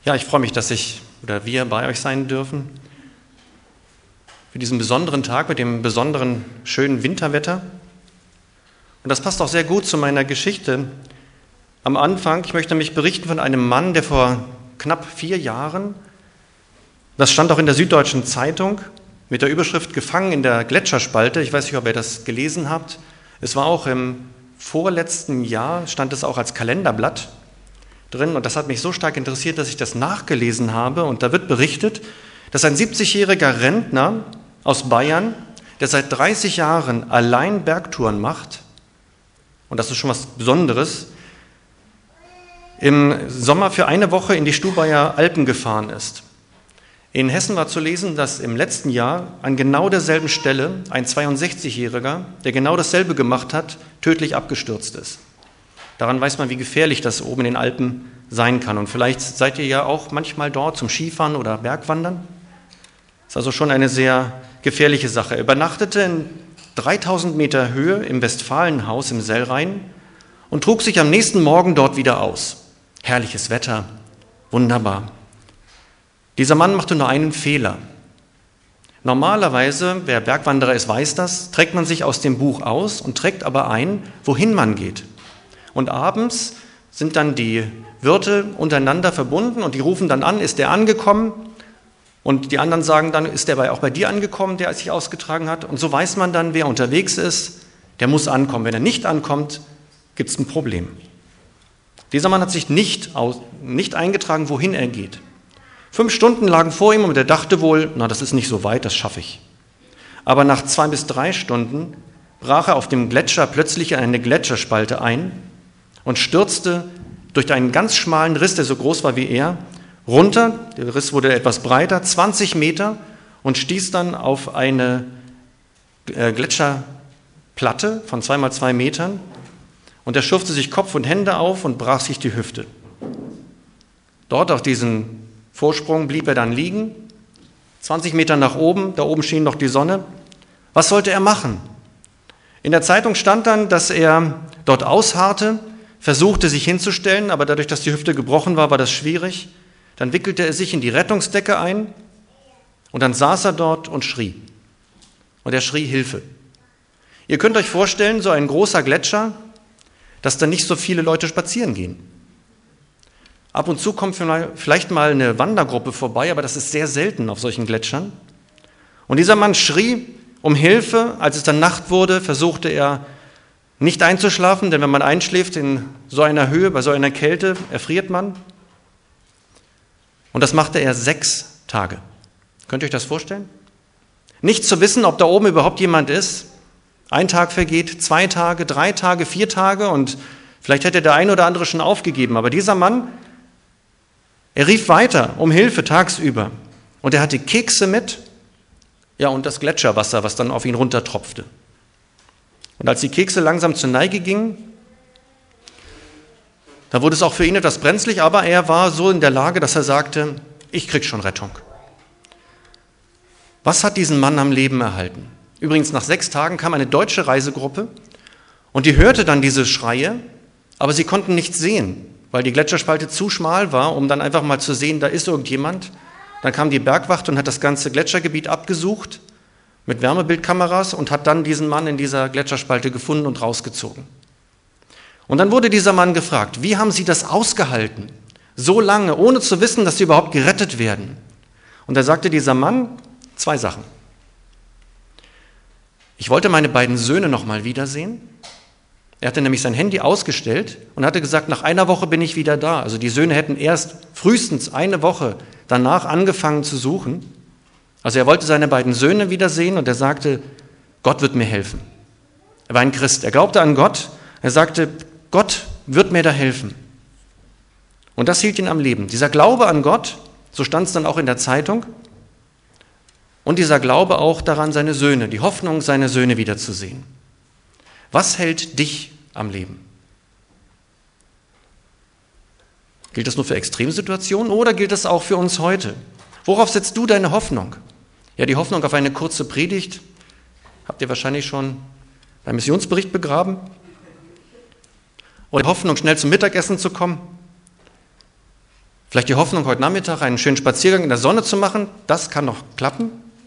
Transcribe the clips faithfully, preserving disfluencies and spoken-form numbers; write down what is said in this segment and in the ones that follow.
Ja, ich freue mich, dass ich oder wir bei euch sein dürfen für diesen besonderen Tag mit dem besonderen schönen Winterwetter. Und das passt auch sehr gut zu meiner Geschichte. Am Anfang, ich möchte nämlich berichten von einem Mann, der vor knapp vier Jahren, das stand auch in der Süddeutschen Zeitung, mit der Überschrift Gefangen in der Gletscherspalte. Ich weiß nicht, ob ihr das gelesen habt. Es war auch im vorletzten Jahr, stand es auch als Kalenderblatt drin. Und das hat mich so stark interessiert, dass ich das nachgelesen habe. Und da wird berichtet, dass ein siebzigjähriger Rentner aus Bayern, der seit dreißig Jahren allein Bergtouren macht, und das ist schon was Besonderes, im Sommer für eine Woche in die Stubaier Alpen gefahren ist. In Hessen war zu lesen, dass im letzten Jahr an genau derselben Stelle ein zweiundsechzigjähriger, der genau dasselbe gemacht hat, tödlich abgestürzt ist. Daran weiß man, wie gefährlich das oben in den Alpen sein kann. Und vielleicht seid ihr ja auch manchmal dort zum Skifahren oder Bergwandern. Das ist also schon eine sehr gefährliche Sache. Er übernachtete in dreitausend Meter Höhe im Westfalenhaus im Sellrhein und trug sich am nächsten Morgen dort wieder aus. Herrliches Wetter, wunderbar. Dieser Mann machte nur einen Fehler. Normalerweise, wer Bergwanderer ist, weiß das, trägt man sich aus dem Buch aus und trägt aber ein, wohin man geht. Und abends sind dann die Wirte untereinander verbunden und die rufen dann an, ist der angekommen? Und die anderen sagen dann, ist der auch bei dir angekommen, der sich ausgetragen hat? Und so weiß man dann, wer unterwegs ist, der muss ankommen. Wenn er nicht ankommt, gibt es ein Problem. Dieser Mann hat sich nicht, aus, nicht eingetragen, wohin er geht. Fünf Stunden lagen vor ihm und er dachte wohl, na, das ist nicht so weit, das schaffe ich. Aber nach zwei bis drei Stunden brach er auf dem Gletscher plötzlich in eine Gletscherspalte ein und stürzte durch einen ganz schmalen Riss, der so groß war wie er, runter. Der Riss wurde etwas breiter, zwanzig Meter, und stieß dann auf eine Gletscherplatte von zwei mal zwei Metern. Und er schürfte sich Kopf und Hände auf und brach sich die Hüfte. Dort auf diesen Vorsprung blieb er dann liegen, zwanzig Meter nach oben, da oben schien noch die Sonne. Was sollte er machen? In der Zeitung stand dann, dass er dort ausharrte, versuchte sich hinzustellen, aber dadurch, dass die Hüfte gebrochen war, war das schwierig. Dann wickelte er sich in die Rettungsdecke ein und dann saß er dort und schrie. Und er schrie Hilfe. Ihr könnt euch vorstellen, so ein großer Gletscher, dass da nicht so viele Leute spazieren gehen. Ab und zu kommt vielleicht mal eine Wandergruppe vorbei, aber das ist sehr selten auf solchen Gletschern. Und dieser Mann schrie um Hilfe. Als es dann Nacht wurde, versuchte er nicht einzuschlafen, denn wenn man einschläft in so einer Höhe, bei so einer Kälte, erfriert man. Und das machte er sechs Tage. Könnt ihr euch das vorstellen? Nicht zu wissen, ob da oben überhaupt jemand ist. Ein Tag vergeht, zwei Tage, drei Tage, vier Tage und vielleicht hätte der eine oder andere schon aufgegeben. Aber dieser Mann, er rief weiter um Hilfe tagsüber und er hatte Kekse mit, ja, und das Gletscherwasser, was dann auf ihn runtertropfte. Und als die Kekse langsam zur Neige gingen, da wurde es auch für ihn etwas brenzlig, aber er war so in der Lage, dass er sagte, ich krieg schon Rettung. Was hat diesen Mann am Leben erhalten? Übrigens, nach sechs Tagen kam eine deutsche Reisegruppe und die hörte dann diese Schreie, aber sie konnten nichts sehen, weil die Gletscherspalte zu schmal war, um dann einfach mal zu sehen, da ist irgendjemand. Dann kam die Bergwacht und hat das ganze Gletschergebiet abgesucht mit Wärmebildkameras und hat dann diesen Mann in dieser Gletscherspalte gefunden und rausgezogen. Und dann wurde dieser Mann gefragt, wie haben Sie das ausgehalten, so lange, ohne zu wissen, dass Sie überhaupt gerettet werden? Und da sagte dieser Mann zwei Sachen. Ich wollte meine beiden Söhne noch mal wiedersehen. Er hatte nämlich sein Handy ausgestellt und hatte gesagt, nach einer Woche bin ich wieder da. Also die Söhne hätten erst frühestens eine Woche danach angefangen zu suchen. Also er wollte seine beiden Söhne wiedersehen und er sagte, Gott wird mir helfen. Er war ein Christ, er glaubte an Gott. Er sagte, Gott wird mir da helfen. Und das hielt ihn am Leben. Dieser Glaube an Gott, so stand es dann auch in der Zeitung, und dieser Glaube auch daran, seine Söhne, die Hoffnung, seine Söhne wiederzusehen. Was hält dich am Leben? Gilt das nur für Extremsituationen oder gilt das auch für uns heute? Worauf setzt du deine Hoffnung? Ja, die Hoffnung auf eine kurze Predigt habt ihr wahrscheinlich schon beim Missionsbericht begraben. Oder die Hoffnung, schnell zum Mittagessen zu kommen. Vielleicht die Hoffnung, heute Nachmittag einen schönen Spaziergang in der Sonne zu machen. Das kann noch klappen.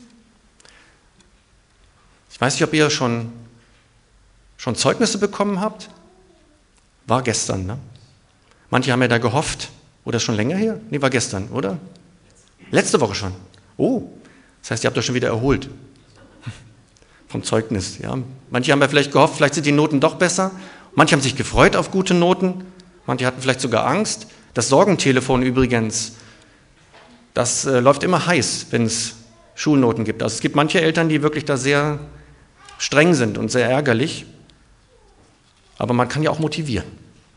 Ich weiß nicht, ob ihr schon, schon Zeugnisse bekommen habt. War gestern, ne? Manche haben ja da gehofft. Oder schon länger her? Nee, war gestern, oder? Letzte Woche schon. Oh, das heißt, ihr habt euch schon wieder erholt. Vom Zeugnis, ja. Manche haben ja vielleicht gehofft, vielleicht sind die Noten doch besser. Manche haben sich gefreut auf gute Noten. Manche hatten vielleicht sogar Angst. Das Sorgentelefon übrigens, das äh, läuft immer heiß, wenn es Schulnoten gibt. Also es gibt manche Eltern, die wirklich da sehr streng sind und sehr ärgerlich. Aber man kann ja auch motivieren.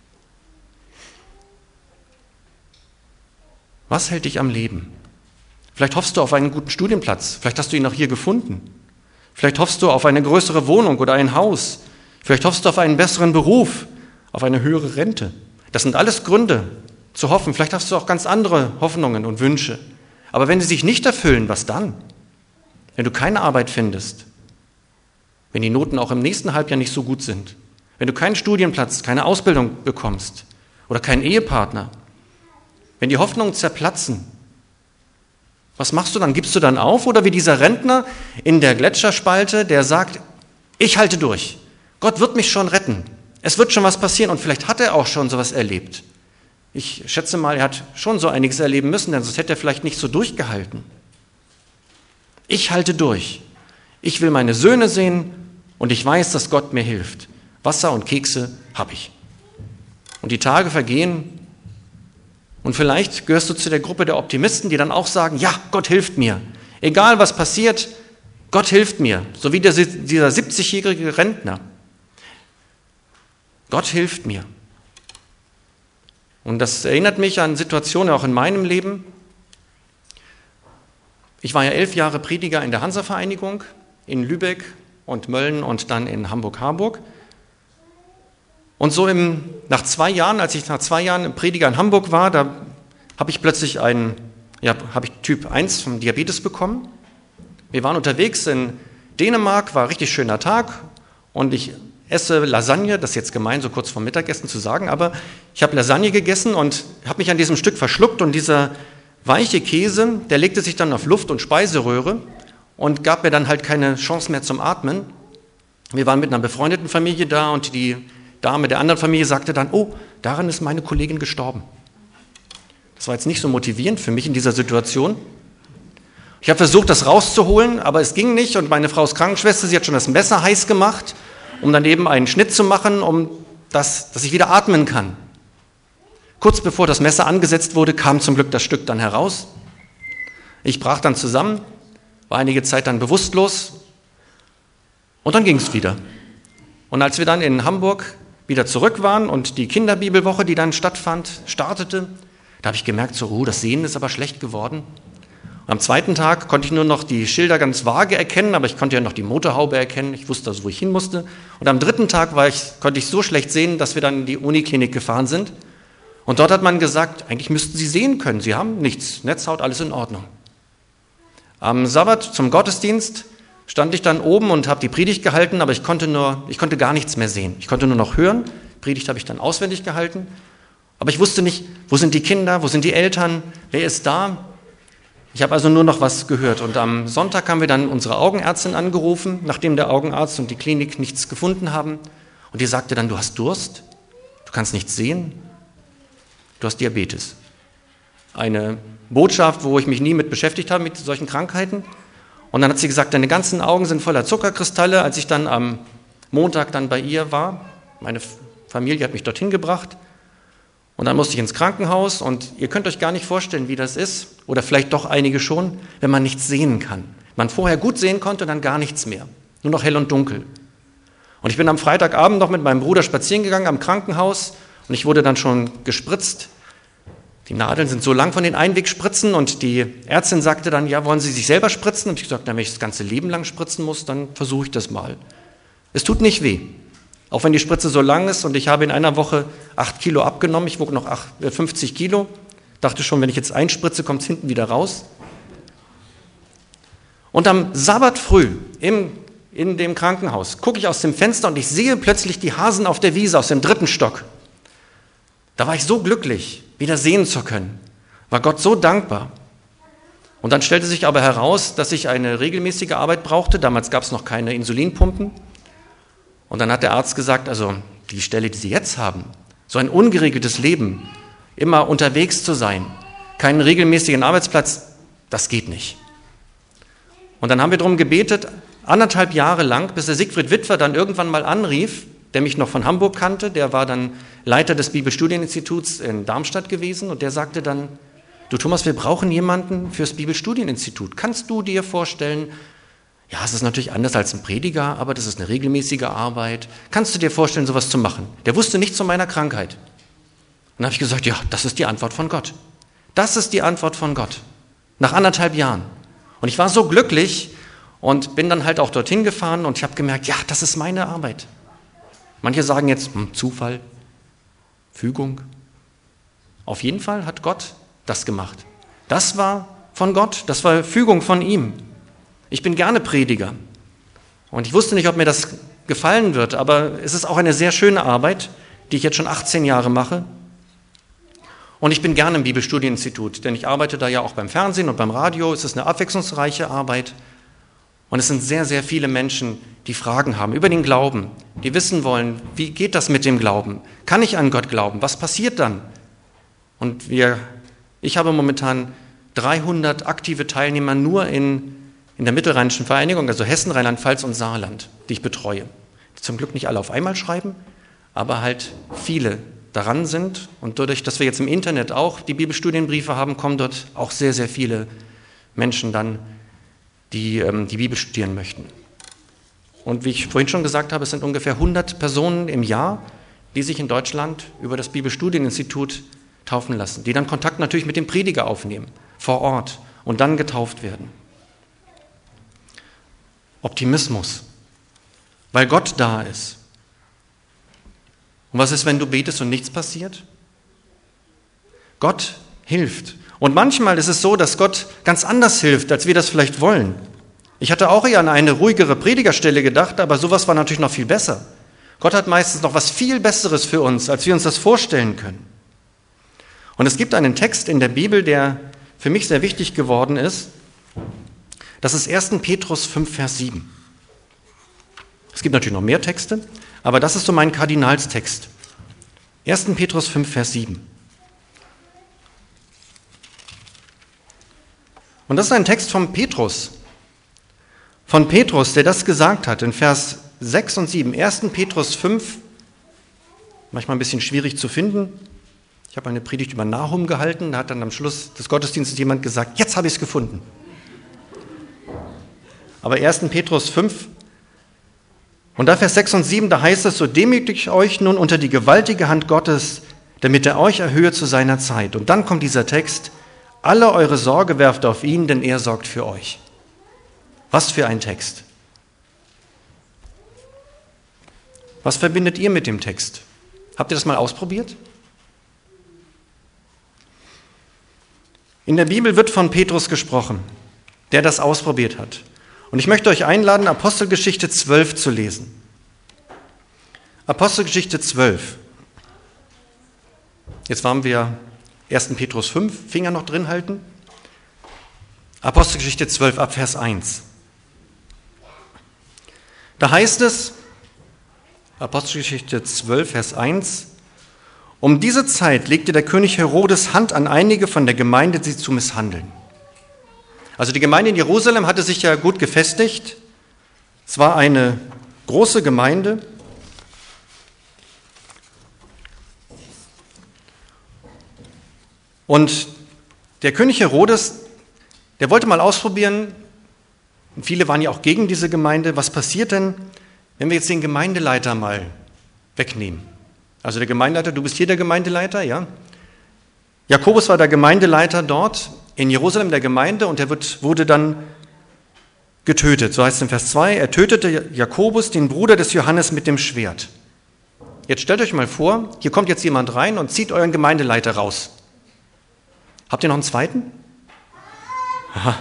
Was hält dich am Leben? Vielleicht hoffst du auf einen guten Studienplatz. Vielleicht hast du ihn auch hier gefunden. Vielleicht hoffst du auf eine größere Wohnung oder ein Haus. Vielleicht hoffst du auf einen besseren Beruf, auf eine höhere Rente. Das sind alles Gründe zu hoffen. Vielleicht hast du auch ganz andere Hoffnungen und Wünsche. Aber wenn sie sich nicht erfüllen, was dann? Wenn du keine Arbeit findest, wenn die Noten auch im nächsten Halbjahr nicht so gut sind, wenn du keinen Studienplatz, keine Ausbildung bekommst oder keinen Ehepartner, wenn die Hoffnungen zerplatzen, was machst du dann? Gibst du dann auf? Oder wie dieser Rentner in der Gletscherspalte, der sagt, ich halte durch. Gott wird mich schon retten. Es wird schon was passieren. Und vielleicht hat er auch schon sowas erlebt. Ich schätze mal, er hat schon so einiges erleben müssen, denn sonst hätte er vielleicht nicht so durchgehalten. Ich halte durch. Ich will meine Söhne sehen und ich weiß, dass Gott mir hilft. Wasser und Kekse habe ich. Und die Tage vergehen. Und vielleicht gehörst du zu der Gruppe der Optimisten, die dann auch sagen, ja, Gott hilft mir. Egal was passiert, Gott hilft mir. So wie der, dieser siebzigjährige Rentner. Gott hilft mir. Und das erinnert mich an Situationen auch in meinem Leben. Ich war ja elf Jahre Prediger in der Hansa-Vereinigung in Lübeck und Mölln und dann in Hamburg-Harburg. Und so im, nach zwei Jahren, als ich nach zwei Jahren Prediger in Hamburg war, da habe ich plötzlich einen, ja, habe ich Typ eins vom Diabetes bekommen. Wir waren unterwegs in Dänemark, war ein richtig schöner Tag und ich esse Lasagne, das ist jetzt gemein, so kurz vor Mittagessen zu sagen, aber ich habe Lasagne gegessen und habe mich an diesem Stück verschluckt und dieser weiche Käse, der legte sich dann auf Luft- und Speiseröhre und gab mir dann halt keine Chance mehr zum Atmen. Wir waren mit einer befreundeten Familie da und die Dame der anderen Familie sagte dann, oh, daran ist meine Kollegin gestorben. Das war jetzt nicht so motivierend für mich in dieser Situation. Ich habe versucht, das rauszuholen, aber es ging nicht und meine Frau ist Krankenschwester, sie hat schon das Messer heiß gemacht, um dann eben einen Schnitt zu machen, um das, dass ich wieder atmen kann. Kurz bevor das Messer angesetzt wurde, kam zum Glück das Stück dann heraus. Ich brach dann zusammen, war einige Zeit dann bewusstlos und dann ging es wieder. Und als wir dann in Hamburg wieder zurück waren und die Kinderbibelwoche, die dann stattfand, startete, da habe ich gemerkt, so, oh, das Sehen ist aber schlecht geworden. Und am zweiten Tag konnte ich nur noch die Schilder ganz vage erkennen, aber ich konnte ja noch die Motorhaube erkennen, ich wusste also, wo ich hin musste. Und am dritten Tag war ich, konnte ich so schlecht sehen, dass wir dann in die Uniklinik gefahren sind. Und dort hat man gesagt, eigentlich müssten Sie sehen können, Sie haben nichts, Netzhaut, alles in Ordnung. Am Sabbat zum Gottesdienst stand ich dann oben und habe die Predigt gehalten, aber ich konnte, nur, ich konnte gar nichts mehr sehen. Ich konnte nur noch hören. Die Predigt habe ich dann auswendig gehalten. Aber ich wusste nicht, wo sind die Kinder, wo sind die Eltern, wer ist da? Ich habe also nur noch was gehört. Und am Sonntag haben wir dann unsere Augenärztin angerufen, nachdem der Augenarzt und die Klinik nichts gefunden haben. Und die sagte dann, du hast Durst, du kannst nichts sehen, du hast Diabetes. Eine Botschaft, wo ich mich nie mit beschäftigt habe, mit solchen Krankheiten. Und dann hat sie gesagt, deine ganzen Augen sind voller Zuckerkristalle. Als ich dann am Montag dann bei ihr war, meine Familie hat mich dorthin gebracht und dann musste ich ins Krankenhaus und ihr könnt euch gar nicht vorstellen, wie das ist, oder vielleicht doch einige schon, wenn man nichts sehen kann. Man vorher gut sehen konnte, dann gar nichts mehr, nur noch hell und dunkel. Und ich bin am Freitagabend noch mit meinem Bruder spazieren gegangen am Krankenhaus und ich wurde dann schon gespritzt. Die Nadeln sind so lang von den Einwegspritzen und die Ärztin sagte dann, ja, wollen Sie sich selber spritzen? Und ich gesagt, na, wenn ich das ganze Leben lang spritzen muss, dann versuche ich das mal. Es tut nicht weh, auch wenn die Spritze so lang ist und ich habe in einer Woche acht Kilo abgenommen. Ich wog noch fünfzig Kilo, dachte schon, wenn ich jetzt einspritze, kommt es hinten wieder raus. Und am Sabbat früh im, in dem Krankenhaus gucke ich aus dem Fenster und ich sehe plötzlich die Hasen auf der Wiese aus dem dritten Stock. Da war ich so glücklich, wieder sehen zu können. war Gott so dankbar. Und dann stellte sich aber heraus, dass ich eine regelmäßige Arbeit brauchte. Damals gab es noch keine Insulinpumpen. Und dann hat der Arzt gesagt, also die Stelle, die Sie jetzt haben, so ein ungeregeltes Leben, immer unterwegs zu sein, keinen regelmäßigen Arbeitsplatz, das geht nicht. Und dann haben wir darum gebetet, anderthalb Jahre lang, bis der Siegfried Witwer dann irgendwann mal anrief, der mich noch von Hamburg kannte, der war dann Leiter des Bibelstudieninstituts in Darmstadt gewesen und der sagte dann, du Thomas, wir brauchen jemanden fürs Bibelstudieninstitut. Kannst du dir vorstellen, ja, es ist natürlich anders als ein Prediger, aber das ist eine regelmäßige Arbeit. Kannst du dir vorstellen, sowas zu machen? Der wusste nichts von meiner Krankheit. Und dann habe ich gesagt, ja, das ist die Antwort von Gott. Das ist die Antwort von Gott. Nach anderthalb Jahren. Und ich war so glücklich und bin dann halt auch dorthin gefahren und ich habe gemerkt, ja, das ist meine Arbeit. Manche sagen jetzt, hm, Zufall, Fügung. Auf jeden Fall hat Gott das gemacht. Das war von Gott, das war Fügung von ihm. Ich bin gerne Prediger und ich wusste nicht, ob mir das gefallen wird, aber es ist auch eine sehr schöne Arbeit, die ich jetzt schon achtzehn Jahre mache. Und ich bin gerne im Bibelstudieninstitut, denn ich arbeite da ja auch beim Fernsehen und beim Radio. Es ist eine abwechslungsreiche Arbeit und es sind sehr, sehr viele Menschen, die Fragen haben über den Glauben, die wissen wollen, wie geht das mit dem Glauben? Kann ich an Gott glauben? Was passiert dann? Und wir, ich habe momentan dreihundert aktive Teilnehmer nur in in der Mittelrheinischen Vereinigung, also Hessen, Rheinland-Pfalz und Saarland, die ich betreue. Die zum Glück nicht alle auf einmal schreiben, aber halt viele daran sind. Und dadurch, dass wir jetzt im Internet auch die Bibelstudienbriefe haben, kommen dort auch sehr, sehr viele Menschen dann, die ähm, die Bibel studieren möchten. Und wie ich vorhin schon gesagt habe, es sind ungefähr hundert Personen im Jahr, die sich in Deutschland über das Bibelstudieninstitut taufen lassen, die dann Kontakt natürlich mit dem Prediger aufnehmen, vor Ort und dann getauft werden. Optimismus, weil Gott da ist. Und was ist, wenn du betest und nichts passiert? Gott hilft. Und manchmal ist es so, dass Gott ganz anders hilft, als wir das vielleicht wollen. Ich hatte auch eher an eine ruhigere Predigerstelle gedacht, aber sowas war natürlich noch viel besser. Gott hat meistens noch was viel Besseres für uns, als wir uns das vorstellen können. Und es gibt einen Text in der Bibel, der für mich sehr wichtig geworden ist. Das ist erster Petrus fünf, Vers sieben. Es gibt natürlich noch mehr Texte, aber das ist so mein Kardinalstext. erster Petrus fünf, Vers sieben. Und das ist ein Text von Petrus. Von Petrus, der das gesagt hat in Vers sechs und sieben. erster Petrus fünf, manchmal ein bisschen schwierig zu finden. Ich habe eine Predigt über Nahum gehalten, da hat dann am Schluss des Gottesdienstes jemand gesagt, jetzt habe ich es gefunden. Aber erster Petrus fünf, und da Vers sechs und sieben, da heißt es, so demütigt euch nun unter die gewaltige Hand Gottes, damit er euch erhöhe zu seiner Zeit. Und dann kommt dieser Text, alle eure Sorge werft auf ihn, denn er sorgt für euch. Was für ein Text. Was verbindet ihr mit dem Text? Habt ihr das mal ausprobiert? In der Bibel wird von Petrus gesprochen, der das ausprobiert hat. Und ich möchte euch einladen, Apostelgeschichte zwölf zu lesen. Apostelgeschichte zwölf. Jetzt waren wir erster Petrus fünf, Finger noch drin halten. Apostelgeschichte zwölf, ab Vers eins. Da heißt es, Apostelgeschichte zwölf, Vers eins, um diese Zeit legte der König Herodes Hand an einige von der Gemeinde, sie zu misshandeln. Also die Gemeinde in Jerusalem hatte sich ja gut gefestigt. Es war eine große Gemeinde. Und der König Herodes, der wollte mal ausprobieren, und viele waren ja auch gegen diese Gemeinde, was passiert denn, wenn wir jetzt den Gemeindeleiter mal wegnehmen? Also der Gemeindeleiter, du bist hier der Gemeindeleiter, ja? Jakobus war der Gemeindeleiter dort in Jerusalem der Gemeinde und er wird, wurde dann getötet. So heißt es in Vers zwei, er tötete Jakobus, den Bruder des Johannes, mit dem Schwert. Jetzt stellt euch mal vor, hier kommt jetzt jemand rein und zieht euren Gemeindeleiter raus. Habt ihr noch einen zweiten? Aha.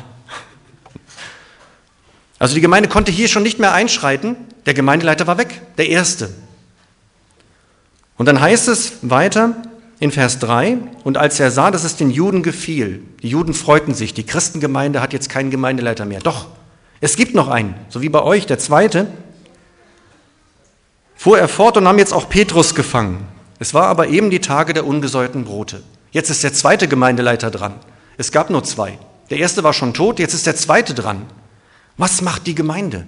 Also die Gemeinde konnte hier schon nicht mehr einschreiten, der Gemeindeleiter war weg, der Erste. Und dann heißt es weiter, in Vers drei, und als er sah, dass es den Juden gefiel, die Juden freuten sich, die Christengemeinde hat jetzt keinen Gemeindeleiter mehr. Doch, es gibt noch einen, so wie bei euch, der zweite, fuhr er fort und nahm jetzt auch Petrus gefangen. Es war aber eben die Tage der ungesäuerten Brote. Jetzt ist der zweite Gemeindeleiter dran. Es gab nur zwei. Der erste war schon tot, jetzt ist der zweite dran. Was macht die Gemeinde?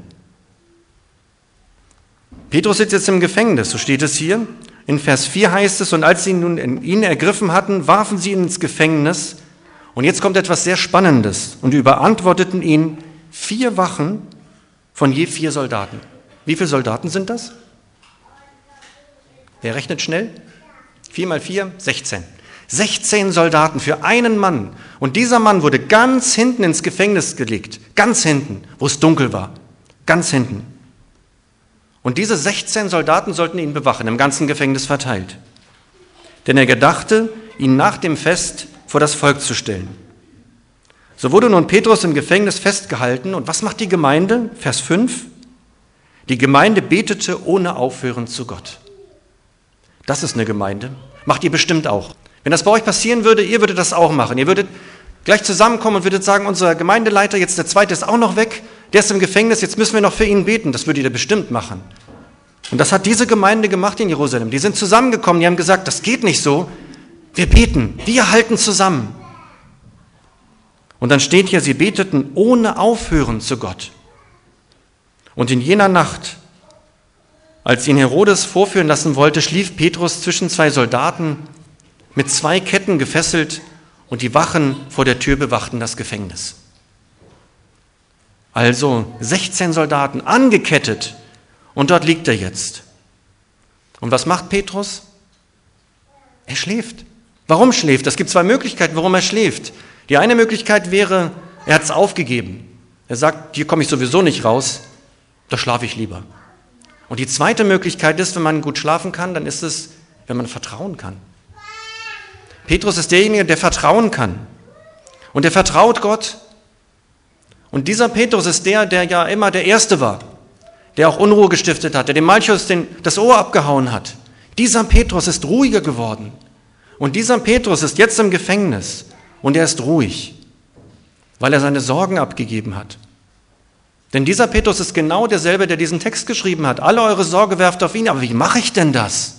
Petrus sitzt jetzt im Gefängnis, so steht es hier. In Vers vier heißt es, und als sie nun ihn ergriffen hatten, warfen sie ihn ins Gefängnis. Und jetzt kommt etwas sehr Spannendes. Und überantworteten ihn vier Wachen von je vier Soldaten. Wie viele Soldaten sind das? Wer rechnet schnell? Vier mal vier, sechzehn. sechzehn Soldaten für einen Mann. Und dieser Mann wurde ganz hinten ins Gefängnis gelegt. Ganz hinten, wo es dunkel war. Ganz hinten. Und diese sechzehn Soldaten sollten ihn bewachen, im ganzen Gefängnis verteilt. Denn er gedachte, ihn nach dem Fest vor das Volk zu stellen. So wurde nun Petrus im Gefängnis festgehalten. Und was macht die Gemeinde? Vers fünf. Die Gemeinde betete ohne Aufhören zu Gott. Das ist eine Gemeinde. Macht ihr bestimmt auch. Wenn das bei euch passieren würde, ihr würdet das auch machen. Ihr würdet gleich zusammenkommen und würdet sagen, unser Gemeindeleiter, jetzt der zweite ist auch noch weg, der ist im Gefängnis, jetzt müssen wir noch für ihn beten. Das würdet ihr bestimmt machen. Und das hat diese Gemeinde gemacht in Jerusalem. Die sind zusammengekommen, die haben gesagt, das geht nicht so. Wir beten, wir halten zusammen. Und dann steht hier, sie beteten ohne Aufhören zu Gott. Und in jener Nacht, als ihn Herodes vorführen lassen wollte, schlief Petrus zwischen zwei Soldaten mit zwei Ketten gefesselt und die Wachen vor der Tür bewachten das Gefängnis. Also sechzehn Soldaten angekettet und dort liegt er jetzt. Und was macht Petrus? Er schläft. Warum schläft? Es gibt zwei Möglichkeiten, warum er schläft. Die eine Möglichkeit wäre, er hat es aufgegeben. Er sagt, hier komme ich sowieso nicht raus, da schlafe ich lieber. Und die zweite Möglichkeit ist, wenn man gut schlafen kann, dann ist es, wenn man vertrauen kann. Petrus ist derjenige, der vertrauen kann. Und er vertraut Gott. Und dieser Petrus ist der, der ja immer der Erste war, der auch Unruhe gestiftet hat, der dem Malchus den, das Ohr abgehauen hat. Dieser Petrus ist ruhiger geworden. Und dieser Petrus ist jetzt im Gefängnis und er ist ruhig, weil er seine Sorgen abgegeben hat. Denn dieser Petrus ist genau derselbe, der diesen Text geschrieben hat. Alle eure Sorge werft auf ihn, aber wie mache ich denn das?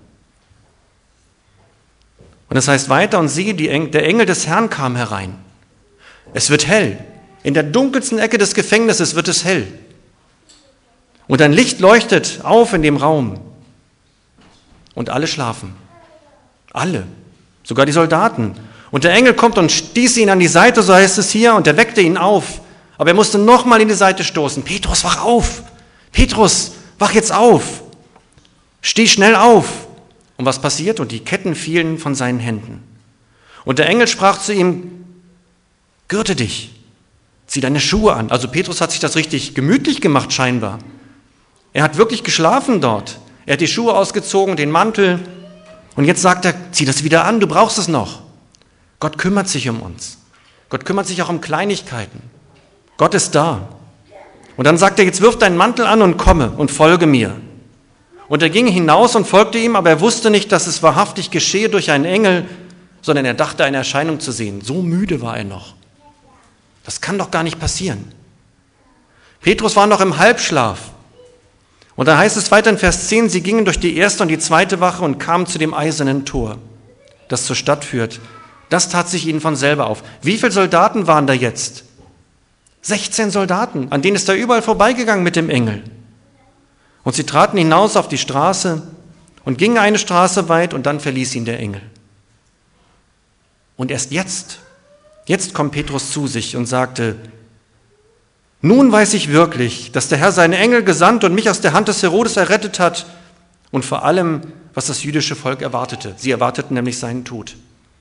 Und es heißt weiter, und siehe, die Engel, der Engel des Herrn kam herein. Es wird hell. In der dunkelsten Ecke des Gefängnisses wird es hell. Und ein Licht leuchtet auf in dem Raum. Und alle schlafen. Alle. Sogar die Soldaten. Und der Engel kommt und stieß ihn an die Seite, so heißt es hier, und er weckte ihn auf. Aber er musste nochmal in die Seite stoßen. Petrus, wach auf! Petrus, wach jetzt auf! Steh schnell auf! Und was passiert? Und die Ketten fielen von seinen Händen. Und der Engel sprach zu ihm, gürte dich, zieh deine Schuhe an. Also Petrus hat sich das richtig gemütlich gemacht scheinbar. Er hat wirklich geschlafen dort. Er hat die Schuhe ausgezogen, den Mantel. Und jetzt sagt er, zieh das wieder an, du brauchst es noch. Gott kümmert sich um uns. Gott kümmert sich auch um Kleinigkeiten. Gott ist da. Und dann sagt er, jetzt wirf deinen Mantel an und komme und folge mir. Und er ging hinaus und folgte ihm, aber er wusste nicht, dass es wahrhaftig geschehe durch einen Engel, sondern er dachte, eine Erscheinung zu sehen. So müde war er noch. Das kann doch gar nicht passieren. Petrus war noch im Halbschlaf. Und da heißt es weiter in Vers zehn, sie gingen durch die erste und die zweite Wache und kamen zu dem eisernen Tor, das zur Stadt führt. Das tat sich ihnen von selber auf. Wie viele Soldaten waren da jetzt? sechzehn Soldaten, an denen ist er überall vorbeigegangen mit dem Engel. Und sie traten hinaus auf die Straße und gingen eine Straße weit und dann verließ ihn der Engel. Und erst jetzt, jetzt kommt Petrus zu sich und sagte, nun weiß ich wirklich, dass der Herr seine Engel gesandt und mich aus der Hand des Herodes errettet hat und vor allem, was das jüdische Volk erwartete. Sie erwarteten nämlich seinen Tod.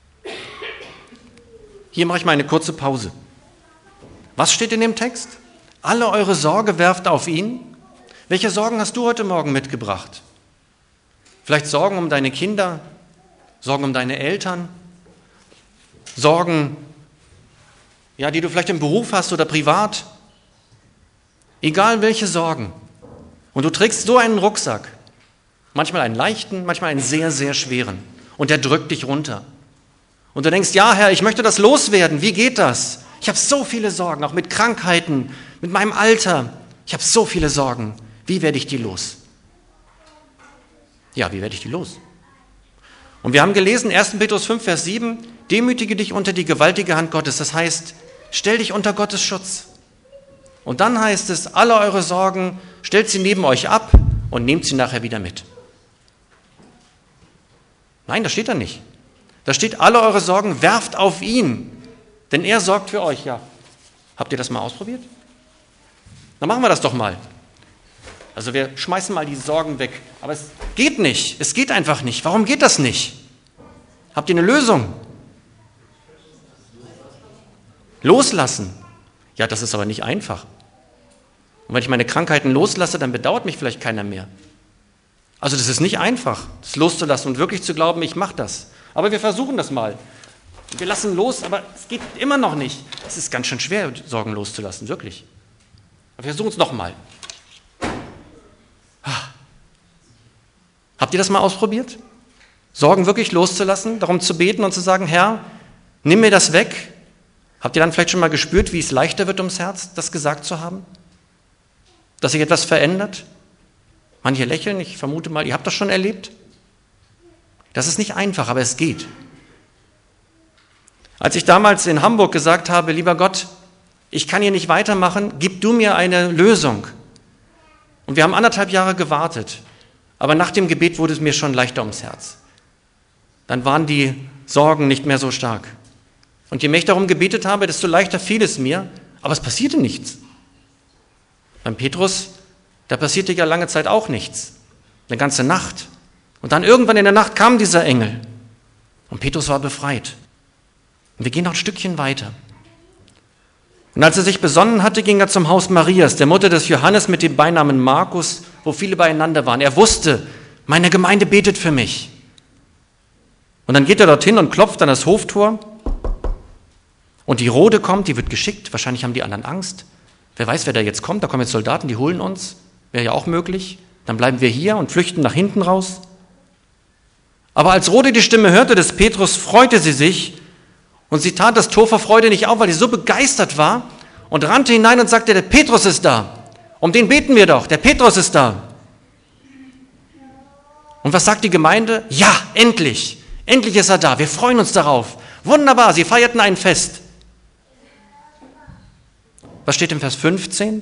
Hier mache ich mal eine kurze Pause. Was steht in dem Text? Alle eure Sorge werft auf ihn. Welche Sorgen hast du heute Morgen mitgebracht? Vielleicht Sorgen um deine Kinder, Sorgen um deine Eltern, Sorgen, ja, die du vielleicht im Beruf hast oder privat. Egal welche Sorgen. Und du trägst so einen Rucksack. Manchmal einen leichten, manchmal einen sehr, sehr schweren. und der drückt dich runter. Und du denkst, ja Herr, ich möchte das loswerden. Wie geht das? Ich habe so viele Sorgen, auch mit Krankheiten, mit meinem Alter. Ich habe so viele Sorgen. Wie werde ich die los? Ja, wie werde ich die los? Und wir haben gelesen, erster Petrus fünf, Vers sieben, demütige dich unter die gewaltige Hand Gottes. Das heißt, stell dich unter Gottes Schutz. Und dann heißt es, alle eure Sorgen, stellt sie neben euch ab und nehmt sie nachher wieder mit. Nein, das steht da nicht. Da steht, alle eure Sorgen werft auf ihn, denn er sorgt für euch. Ja, habt ihr das mal ausprobiert? Dann machen wir das doch mal. Also wir schmeißen mal die Sorgen weg. Aber es geht nicht. Es geht einfach nicht. Warum geht das nicht? Habt ihr eine Lösung? Loslassen. Ja, das ist aber nicht einfach. Und wenn ich meine Krankheiten loslasse, dann bedauert mich vielleicht keiner mehr. Also das ist nicht einfach, das loszulassen und wirklich zu glauben, ich mache das. Aber wir versuchen das mal. Wir lassen los, aber es geht immer noch nicht. Es ist ganz schön schwer, Sorgen loszulassen, wirklich. Aber wir versuchen es nochmal. Habt ihr das mal ausprobiert? Sorgen wirklich loszulassen, darum zu beten und zu sagen, Herr, nimm mir das weg. Habt ihr dann vielleicht schon mal gespürt, wie es leichter wird ums Herz, das gesagt zu haben? Dass sich etwas verändert? Manche lächeln, ich vermute mal, ihr habt das schon erlebt. Das ist nicht einfach, aber es geht. Als ich damals in Hamburg gesagt habe, lieber Gott, ich kann hier nicht weitermachen, gib du mir eine Lösung. Und wir haben anderthalb Jahre gewartet, aber nach dem Gebet wurde es mir schon leichter ums Herz. Dann waren die Sorgen nicht mehr so stark. Und je mehr ich darum gebetet habe, desto leichter fiel es mir, aber es passierte nichts. Beim Petrus, da passierte ja lange Zeit auch nichts, eine ganze Nacht. Und dann irgendwann in der Nacht kam dieser Engel und Petrus war befreit. Und wir gehen noch ein Stückchen weiter. Und als er sich besonnen hatte, ging er zum Haus Marias, der Mutter des Johannes mit dem Beinamen Markus, wo viele beieinander waren. Er wusste, meine Gemeinde betet für mich. Und dann geht er dorthin und klopft an das Hoftor. Und die Rode kommt, die wird geschickt. Wahrscheinlich haben die anderen Angst. Wer weiß, wer da jetzt kommt. Da kommen jetzt Soldaten, die holen uns. Wäre ja auch möglich. Dann bleiben wir hier und flüchten nach hinten raus. Aber als Rode die Stimme hörte des Petrus, freute sie sich. Und sie tat das Tor vor Freude nicht auf, weil sie so begeistert war und rannte hinein und sagte, der Petrus ist da. Um den beten wir doch. Der Petrus ist da. Und was sagt die Gemeinde? Ja, endlich. Endlich ist er da. Wir freuen uns darauf. Wunderbar, sie feierten ein Fest. Was steht im Vers fünfzehn?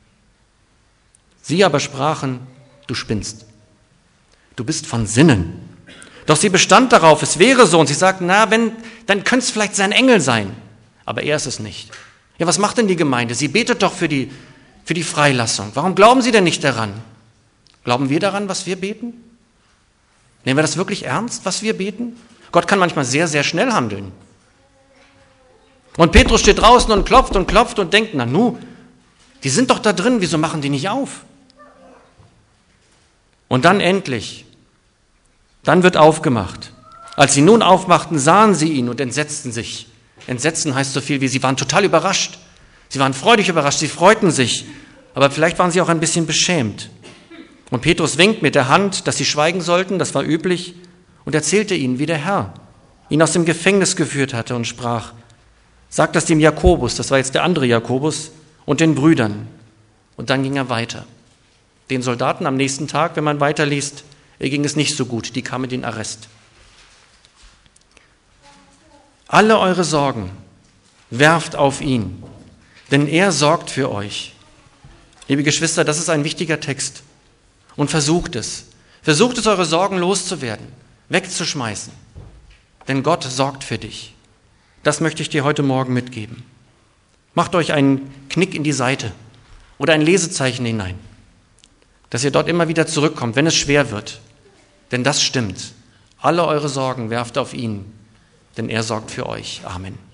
Sie aber sprachen, du spinnst. Du bist von Sinnen. Doch sie bestand darauf, es wäre so. Und sie sagten, na, wenn, dann könnte es vielleicht sein Engel sein. Aber er ist es nicht. Ja, was macht denn die Gemeinde? Sie betet doch für die, für die Freilassung. Warum glauben sie denn nicht daran? Glauben wir daran, was wir beten? Nehmen wir das wirklich ernst, was wir beten? Gott kann manchmal sehr, sehr schnell handeln. Und Petrus steht draußen und klopft und klopft und denkt, na nu, die sind doch da drin, wieso machen die nicht auf? Und dann endlich, dann wird aufgemacht. Als sie nun aufmachten, sahen sie ihn und entsetzten sich. Entsetzen heißt so viel wie, sie waren total überrascht. Sie waren freudig überrascht, sie freuten sich. Aber vielleicht waren sie auch ein bisschen beschämt. Und Petrus winkt mit der Hand, dass sie schweigen sollten, das war üblich, und erzählte ihnen, wie der Herr ihn aus dem Gefängnis geführt hatte und sprach, sagt das dem Jakobus, das war jetzt der andere Jakobus, und den Brüdern. Und dann ging er weiter. Den Soldaten am nächsten Tag, wenn man weiterliest, ging es nicht so gut, die kamen in den Arrest. Alle eure Sorgen werft auf ihn, denn er sorgt für euch. Liebe Geschwister, das ist ein wichtiger Text. Und versucht es. Versucht es, eure Sorgen loszuwerden, wegzuschmeißen. Denn Gott sorgt für dich. Das möchte ich dir heute Morgen mitgeben. Macht euch einen Knick in die Seite oder ein Lesezeichen hinein, dass ihr dort immer wieder zurückkommt, wenn es schwer wird. Denn das stimmt. Alle eure Sorgen werft auf ihn, denn er sorgt für euch. Amen.